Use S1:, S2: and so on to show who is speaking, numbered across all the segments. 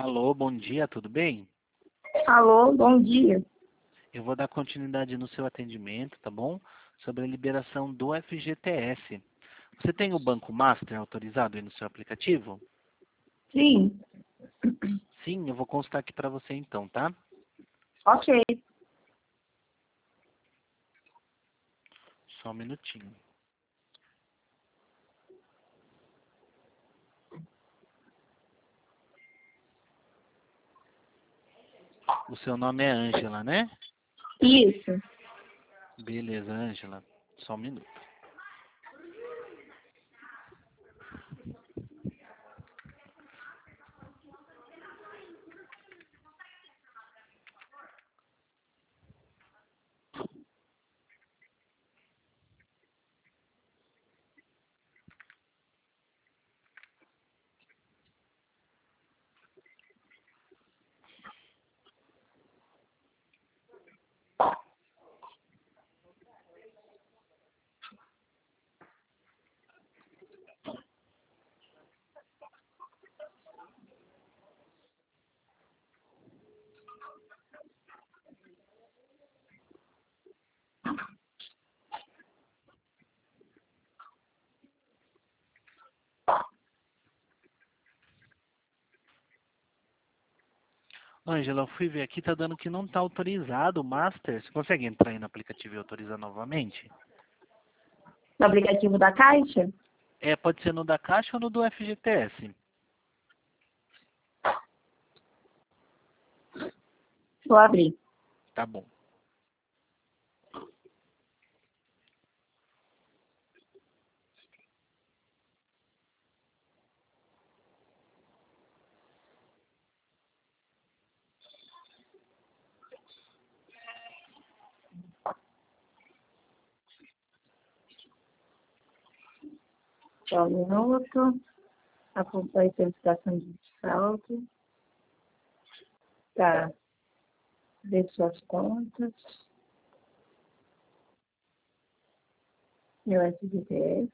S1: Alô, bom dia, tudo bem?
S2: Alô, bom dia.
S1: Eu vou dar continuidade no seu atendimento, tá bom? Sobre a liberação do FGTS. Você tem o Banco Master autorizado aí no seu aplicativo?
S2: Sim,
S1: Sim, eu vou constar aqui para você então, tá?
S2: ok.
S1: Só um minutinho. O seu nome é Ângela, né?
S2: Isso.
S1: Beleza, Ângela. Só um minuto. Ângela, eu fui ver aqui, tá dando que não tá autorizado o Master. Você consegue entrar aí no aplicativo e autorizar novamente?
S2: No aplicativo da Caixa?
S1: É, pode ser no da Caixa ou no do FGTS.
S2: Vou abrir.
S1: Tá bom.
S2: Só um minuto. A identificação de saldo. Tá. Ver suas contas. Meu SGTS.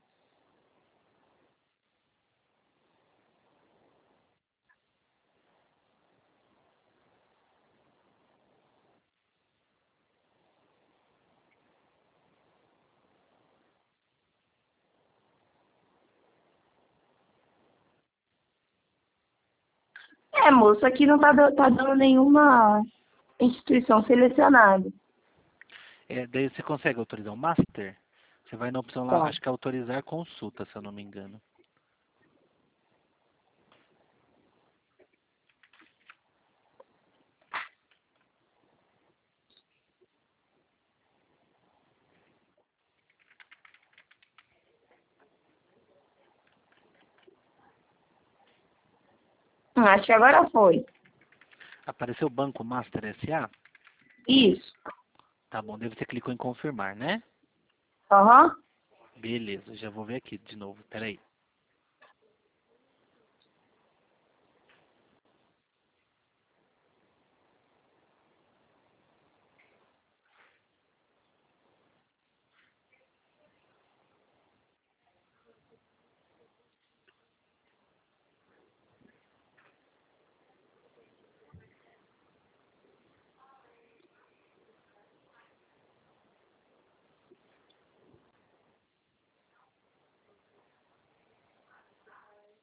S2: Moço, aqui não tá dando nenhuma instituição selecionada.
S1: É, daí você consegue autorizar o Master? Você vai na opção lá,
S2: Tá.
S1: acho que é autorizar consulta, se eu não me engano.
S2: Acho que agora foi.
S1: Apareceu Banco Master SA?
S2: Isso.
S1: Tá bom, daí você clicou em confirmar, né?
S2: Aham.
S1: Beleza, já vou ver aqui de novo, peraí.